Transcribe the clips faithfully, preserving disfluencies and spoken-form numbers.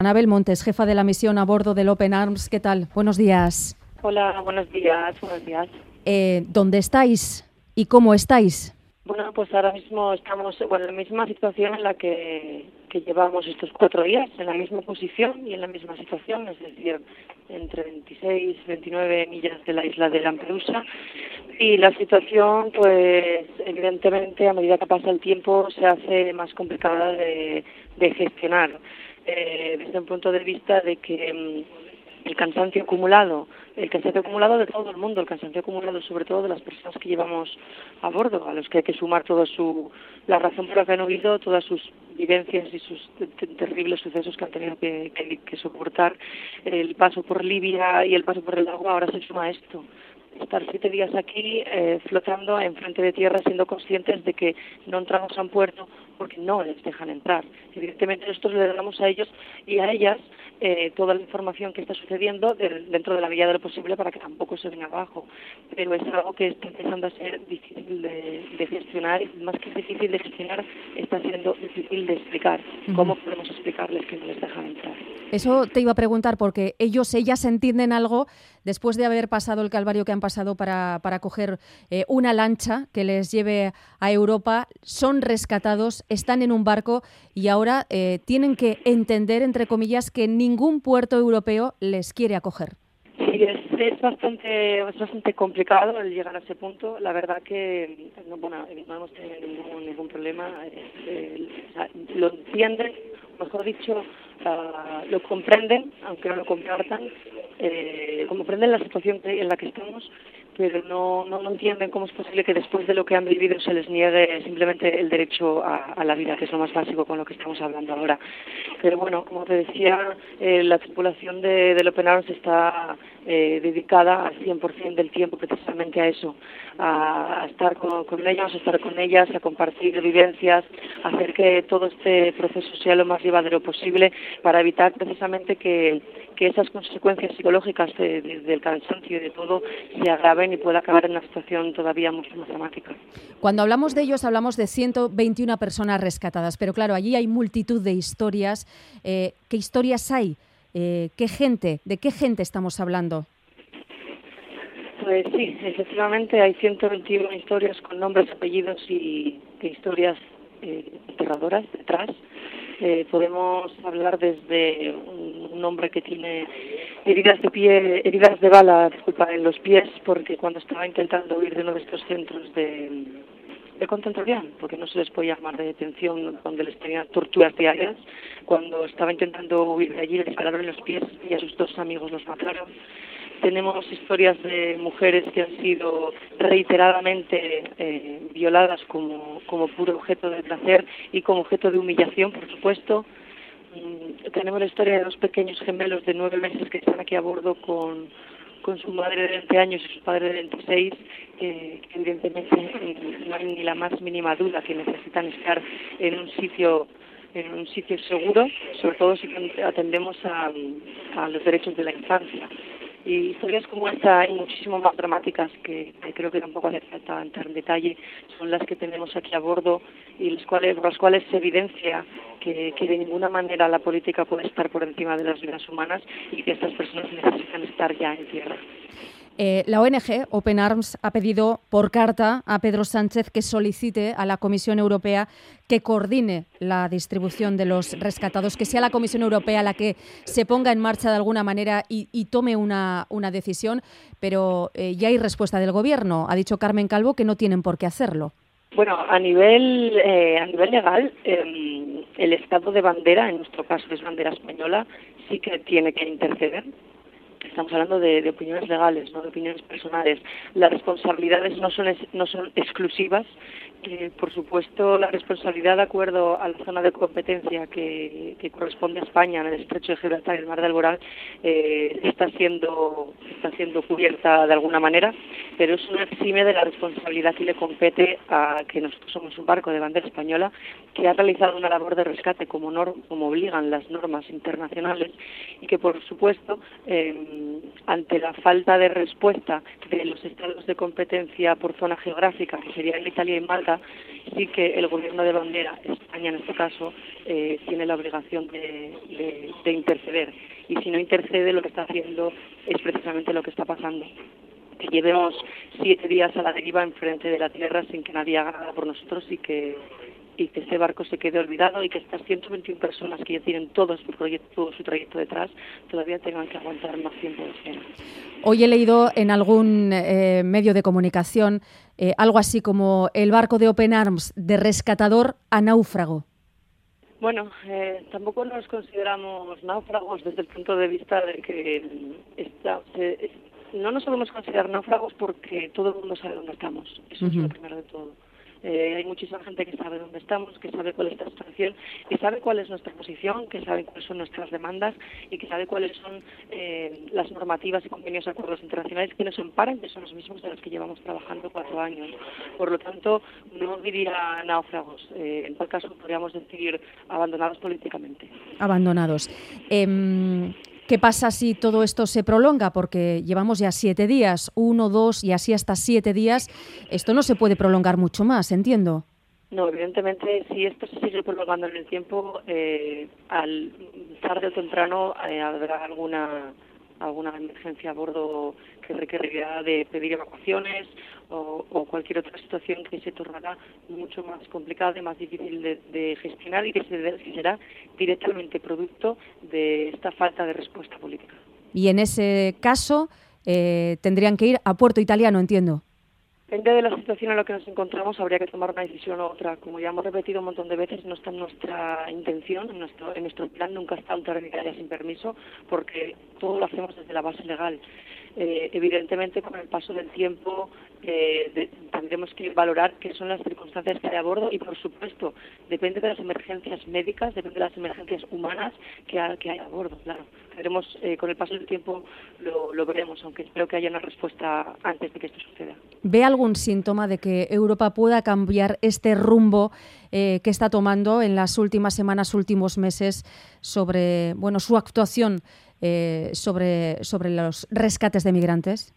Anabel Montes, jefa de la misión a bordo del Open Arms. ¿Qué tal? Buenos días. Hola, buenos días, buenos días. Eh, ¿Dónde estáis y cómo estáis? Bueno, pues ahora mismo estamos bueno, en la misma situación en la que, que llevamos estos cuatro días, en la misma posición y en la misma situación, es decir, entre veintiséis y veintinueve millas de la isla de Lampedusa. Y la situación, pues evidentemente, a medida que pasa el tiempo, se hace más complicada de, de gestionar, eh, desde un punto de vista de que el cansancio acumulado, el cansancio acumulado de todo el mundo, el cansancio acumulado sobre todo de las personas que llevamos a bordo, a los que hay que sumar toda su, la razón por la que han huido, todas sus vivencias y sus terribles sucesos que han tenido que, que, que soportar, el paso por Libia y el paso por el agua, ahora se suma esto. Estar siete días aquí eh, flotando enfrente de tierra, siendo conscientes de que no entramos a un puerto porque no les dejan entrar. Evidentemente nosotros le damos a ellos y a ellas eh, toda la información que está sucediendo de, dentro de la medida de lo posible para que tampoco se venga abajo. Pero es algo que está empezando a ser difícil de, de gestionar y más que difícil de gestionar está siendo difícil de explicar. ¿Cómo podemos explicarles que no les dejan entrar? Eso te iba a preguntar porque ellos, ellas entienden algo después de haber pasado el calvario que han pasado para, para coger eh, una lancha que les lleve a Europa, son rescatados, están en un barco y ahora eh, tienen que entender, entre comillas, que ningún puerto europeo les quiere acoger. Sí, es, es bastante es bastante complicado el llegar a ese punto. La verdad que no, bueno, no hemos tenido ningún, ningún problema. Eh, eh, o sea, lo entienden, mejor dicho, uh, lo comprenden, aunque no lo compartan, eh, comprenden la situación en la que estamos, pero no, no, no entienden cómo es posible que después de lo que han vivido se les niegue simplemente el derecho a, a la vida, que es lo más básico con lo que estamos hablando ahora. Pero bueno, como te decía, eh, la tripulación de, del Open Arms está eh, dedicada al cien por ciento del tiempo precisamente a eso, a, a estar con, con ellos, a estar con ellas, a compartir vivencias, a hacer que todo este proceso sea lo más llevadero posible para evitar precisamente que, que esas consecuencias psicológicas de, de, del cansancio y de todo se agraven y pueda acabar en una situación todavía mucho más dramática. Cuando hablamos de ellos hablamos de ciento veintiuna personas rescatadas, pero claro, allí hay multitud de historias. Eh, ¿Qué historias hay? Eh, ¿Qué gente? ¿De qué gente estamos hablando? Pues sí, efectivamente hay ciento veintiuna historias con nombres, apellidos y de historias eh, aterradoras detrás. Eh, podemos hablar desde un, un hombre que tiene heridas de pie, heridas de bala, disculpa, en los pies, porque cuando estaba intentando huir de uno de estos centros de, de concentración, porque no se les puede llamar de detención, donde les tenían torturas diarias, cuando estaba intentando huir de allí le dispararon en los pies y a sus dos amigos los mataron. Tenemos historias de mujeres que han sido reiteradamente eh, violadas como, como puro objeto de placer y como objeto de humillación, por supuesto. Mm, tenemos la historia de dos pequeños gemelos de nueve meses que están aquí a bordo con, con su madre de veinte años y su padre de veintiséis, eh, que evidentemente eh, no hay ni la más mínima duda que necesitan estar en un sitio en un sitio seguro, sobre todo si atendemos a, a los derechos de la infancia. Y historias como esta y muchísimo más dramáticas, que, que creo que tampoco hace falta entrar en detalle, son las que tenemos aquí a bordo y las cuales, por las cuales se evidencia que, que de ninguna manera la política puede estar por encima de las vidas humanas y que estas personas necesitan estar ya en tierra. Eh, la O N G Open Arms ha pedido por carta a Pedro Sánchez que solicite a la Comisión Europea que coordine la distribución de los rescatados, que sea la Comisión Europea la que se ponga en marcha de alguna manera y, y tome una, una decisión, pero eh, ya hay respuesta del Gobierno. Ha dicho Carmen Calvo que no tienen por qué hacerlo. Bueno, a nivel eh, a nivel legal, eh, el estado de bandera, en nuestro caso es bandera española, sí que tiene que interceder. Estamos hablando de, de opiniones legales, no de opiniones personales. Las responsabilidades no son, no son exclusivas. Eh, por supuesto, la responsabilidad de acuerdo a la zona de competencia que, que corresponde a España en el Estrecho de Gibraltar y el Mar del Boral eh, está siendo está siendo cubierta de alguna manera, pero eso no exime de la responsabilidad que le compete a que nosotros somos un barco de bandera española que ha realizado una labor de rescate como, norm, como obligan las normas internacionales y que, por supuesto, eh, ante la falta de respuesta de los estados de competencia por zona geográfica, que serían Italia y Malta, sí que el gobierno de bandera, España en este caso, eh, tiene la obligación de, de, de interceder. Y si no intercede, lo que está haciendo es precisamente lo que está pasando. Que llevemos siete días a la deriva enfrente de la tierra sin que nadie haga nada por nosotros y que y que ese barco se quede olvidado y que estas ciento veintiuna personas que ya tienen todo su proyecto, todo su trayecto detrás, todavía tengan que aguantar más tiempo de espera. Hoy he leído en algún eh, medio de comunicación eh, algo así como el barco de Open Arms de rescatador a náufrago. Bueno, eh, tampoco nos consideramos náufragos desde el punto de vista de que está, se, es, no nos podemos considerar náufragos porque todo el mundo sabe dónde estamos. Eso uh-huh. es lo primero de todo. Eh, hay muchísima gente que sabe dónde estamos, que sabe cuál es la situación, que sabe cuál es nuestra posición, que sabe cuáles son nuestras demandas y que sabe cuáles son eh, las normativas y convenios y acuerdos internacionales que nos amparan, que son los mismos de los que llevamos trabajando cuatro años. Por lo tanto, no diría náufragos. Eh, en tal caso, podríamos decir abandonados políticamente. Abandonados. Eh... ¿Qué pasa si todo esto se prolonga? Porque llevamos ya siete días, uno, dos y así hasta siete días. Esto no se puede prolongar mucho más, entiendo. No, evidentemente, si esto se sigue prolongando en el tiempo, eh, al tarde o temprano eh, habrá alguna alguna emergencia a bordo que requerirá de pedir evacuaciones o, o cualquier otra situación que se tornará mucho más complicada y más difícil de, de gestionar y que, se, que será directamente producto de esta falta de respuesta política. Y en ese caso eh, tendrían que ir a puerto italiano, entiendo. Depende de la situación en la que nos encontramos, habría que tomar una decisión u otra. Como ya hemos repetido un montón de veces, no está en nuestra intención, en nuestro, en nuestro plan nunca está entrar en Italia sin permiso, porque todo lo hacemos desde la base legal. Eh, evidentemente, con el paso del tiempo, eh, de, tendremos que valorar qué son las circunstancias que hay a bordo y, por supuesto, depende de las emergencias médicas, depende de las emergencias humanas que, ha, que hay a bordo, claro. Veremos, eh, con el paso del tiempo lo, lo veremos, aunque espero que haya una respuesta antes de que esto suceda. ¿Ve algún síntoma de que Europa pueda cambiar este rumbo eh, que está tomando en las últimas semanas, últimos meses sobre, bueno, su actuación eh, sobre, sobre los rescates de migrantes?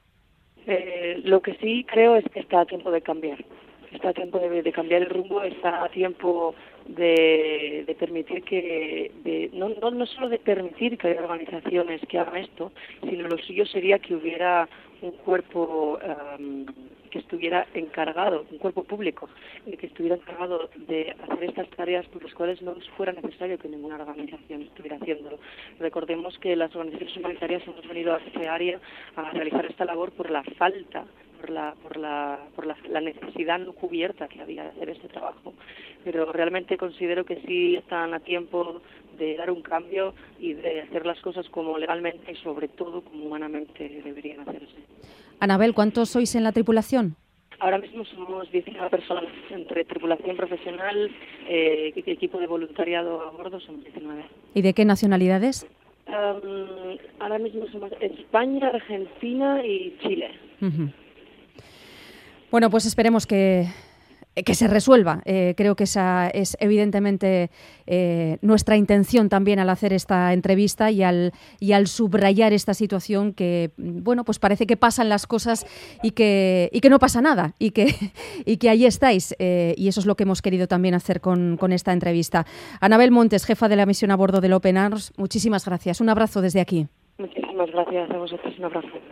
Eh, lo que sí creo es que está a tiempo de cambiar. Está a tiempo de, de cambiar el rumbo, está a tiempo de, de permitir que, de, no, no, no solo de permitir que haya organizaciones que hagan esto, sino lo suyo sería que hubiera un cuerpo um, que estuviera encargado, un cuerpo público, eh, que estuviera encargado de hacer estas tareas por las cuales no fuera necesario que ninguna organización estuviera haciéndolo. Recordemos que las organizaciones humanitarias hemos venido a este área a realizar esta labor por la falta por la por la por la, la necesidad no cubierta que había de hacer este trabajo, pero realmente considero que sí están a tiempo de dar un cambio y de hacer las cosas como legalmente y sobre todo como humanamente deberían hacerse. Anabel, ¿cuántos sois en la tripulación? Ahora mismo somos diecinueve personas, entre tripulación profesional, eh, equipo de voluntariado a bordo, somos diecinueve. ¿Y de qué nacionalidades? Um, ahora mismo somos España, Argentina y Chile. Uh-huh. Bueno, pues esperemos que, que se resuelva. Eh, creo que esa es evidentemente eh, nuestra intención también al hacer esta entrevista y al, y al subrayar esta situación que, bueno, pues parece que pasan las cosas y que, y que no pasa nada y que, y que ahí estáis. Eh, y eso es lo que hemos querido también hacer con, con esta entrevista. Anabel Montes, jefa de la misión a bordo del Open Arms, muchísimas gracias. Un abrazo desde aquí. Muchísimas gracias a vosotros. Un abrazo.